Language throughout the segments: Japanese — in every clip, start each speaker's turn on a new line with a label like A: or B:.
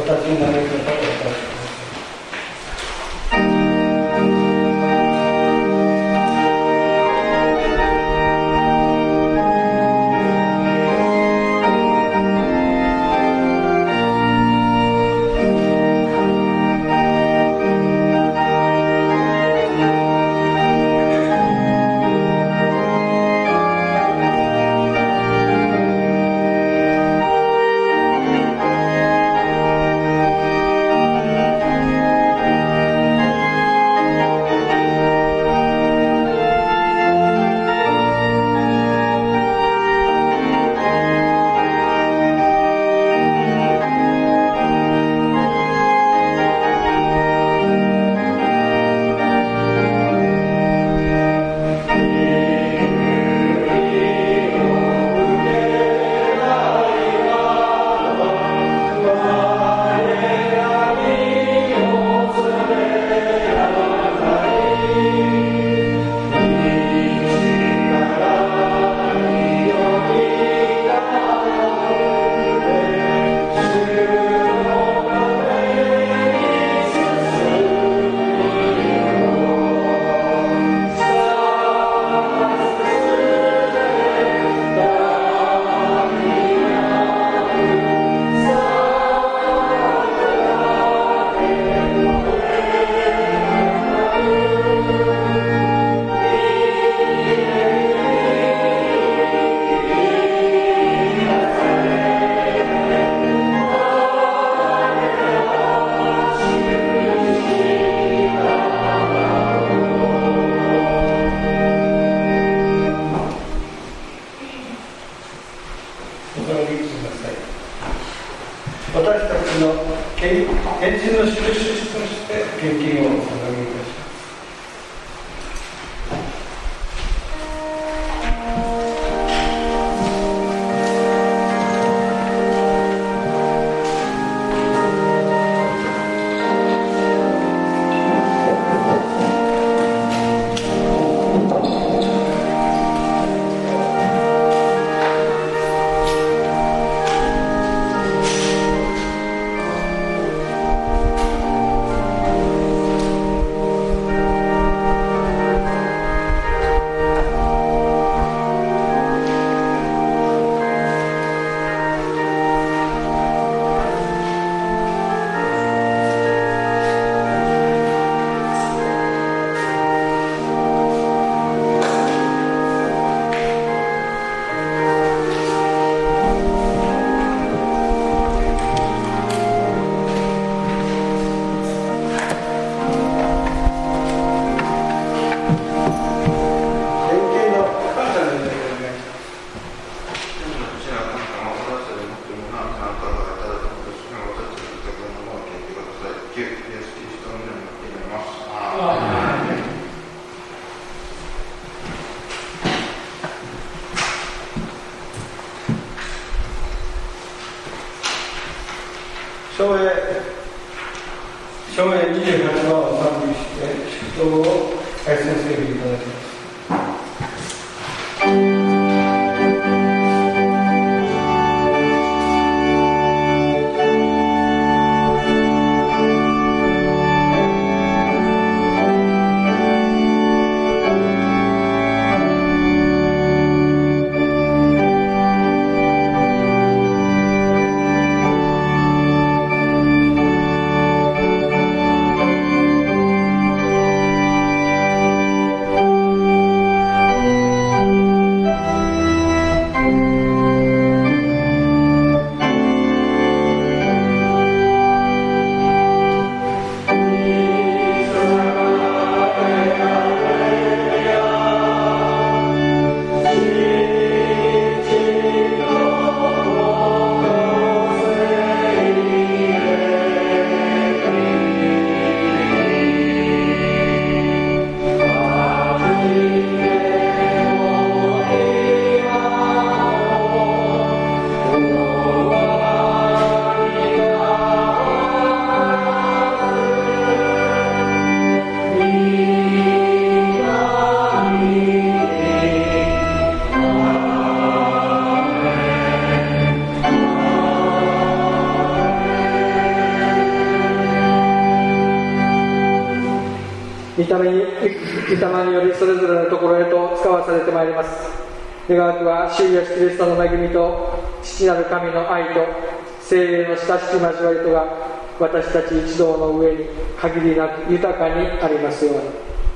A: 立ちになれる方をお願いします。私たちの献身の印として献金をお捧げいたします。昭和28番を賛美して祝祷を大先生にいただきます。
B: 「 によりそれぞれのところへと使わされてまいります。願わくは主イエスキリストの恵みと父なる神の愛と聖霊の親しき交わりとが私たち一同の上に限りなく豊かにありますように。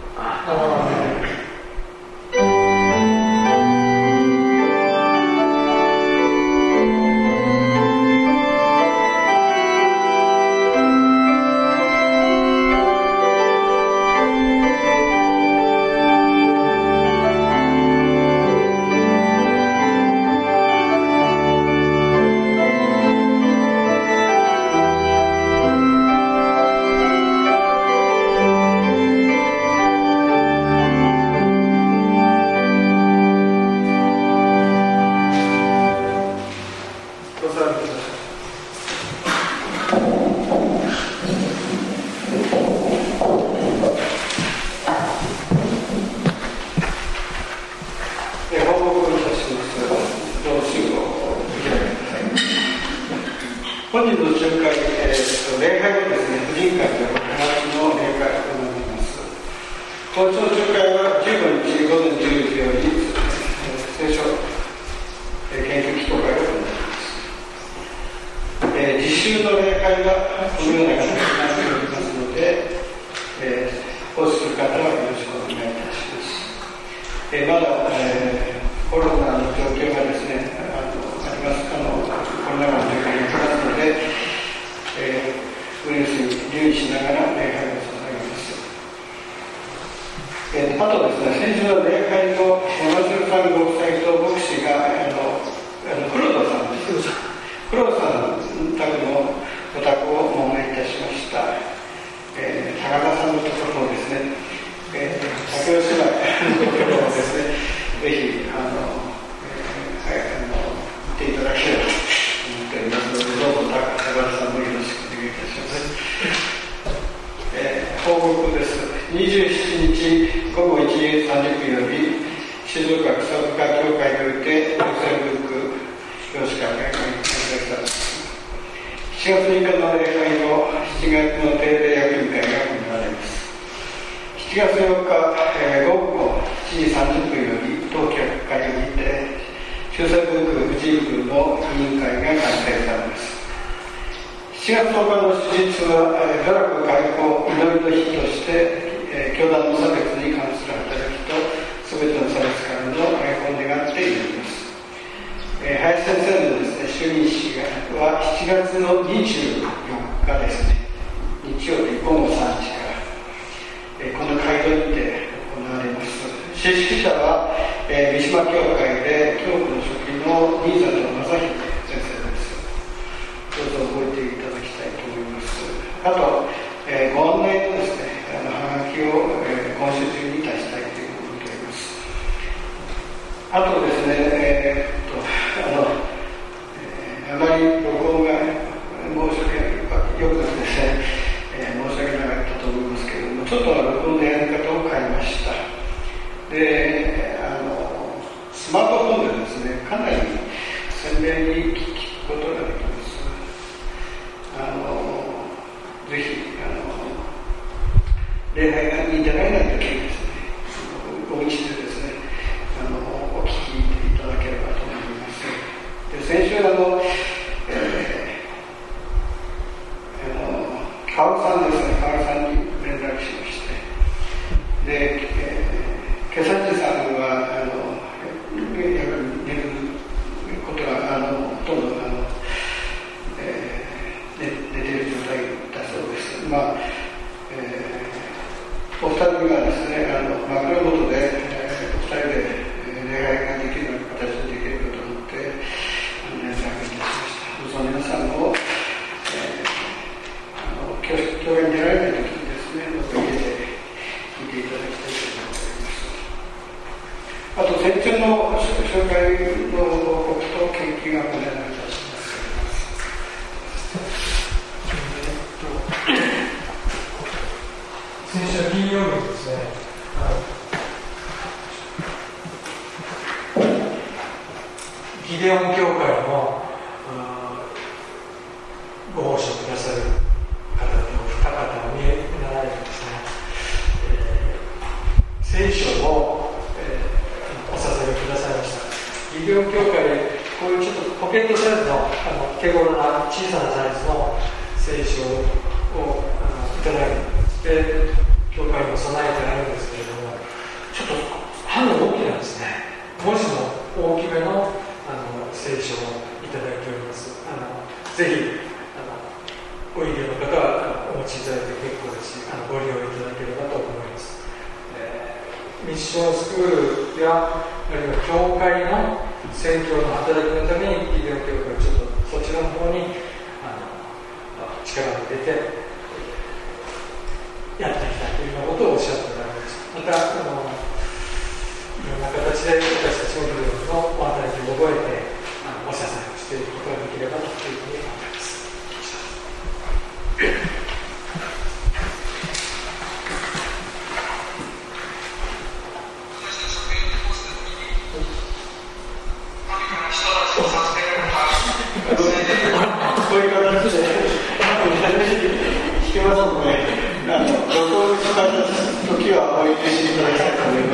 A: 本日の仲介、礼拝はですね、婦人会という話の礼会を行います。本日の仲介は15日午前10時より聖書研究祈祷会を行います。実習の礼拝はこのような形になっておりますので、奉仕する方はよろしくお願いいたします。まだ、コロナの状況がですね、あります。コロナの状況がありますので、ウイルスに留意しながら礼拝を捧げます。あとですね、先週の礼拝の山城さんご夫妻と牧師が黒田さんです。黒田さん宅のお宅をお招きいたしました。高田さんのところをですね、竹吉姉妹のところをですね、ぜひ見ていただければと思っておりますので、どうぞ高田さんもよろしくお願いいたします。報告です。27日午後1時30分より静岡草深教会においてヨセブック教師会が開催されます。7月6日の礼拝後、7月の定例役員会が行われます。7月4日、午後7時30分より当局会にて修正文区婦人部の委員会が開催されます。7月10日の祝日は座楽開校祈りの日として、教団の差別に関する働きと全ての差別からの解放を願って祈ります。林先生のですね、就任式は7月の24日ですね、日曜日午後3時から、この会場にて行われます。出席者は、三島教会で教区の職員の新里正秀先生です。どうぞ覚えていただきたいと思います。あと、ご案内のですね、はがきを、今週中に出したいというふうに思っております。あとですね、あまり録音が申し訳ないよくですね、申し訳なかったと思いますけれども、ちょっと録音のやり方を変えました。で、スマートフォンでですね、かなり鮮明に聞くことができます。ぜひ礼拝に出られないときにですね、お家でですね、お聞きいただければと思います。で、先週川尾さんですね、川尾さんに連絡しまして、で、今朝地さんは寝ることがほとんど寝ている状態だそうです。まあお二人がですね、枕元で、お二人で礼拝ができるような形でできるかと思って連絡いたしました。どうぞ皆さんも、教会に出られないときにですね、どうぞ家で聞いていただきたいと思っております。あと先週の紹介の報告と研究がお願いいたします。
B: 先週金曜日ですね、ギデオン教会のご奉仕をくださる方のお二方になられてですね、 日教会でこういうちょっとポケットサイズの手頃な小さなサイズの聖書をいただいて教会にも備えてあるんですけれども、ちょっと版が大きなんですね。文字も大きめの聖書をいただいております。ぜひご意見の方はお持ちいただいて結構ですし、ご利用いただければと思います。ミッションスクールやあるいは教会の宣教の働きのためにギデオン教会はちょっとそちらの方に力を入れてやっていきたいというようなことをおっしゃっておられます。またいろんな形で私たちもギデオンの働きを覚えてお支えをしていくことができればというふうに思います。
A: こういう形で聞けますので、録音した時はお許しいただきたいと思います。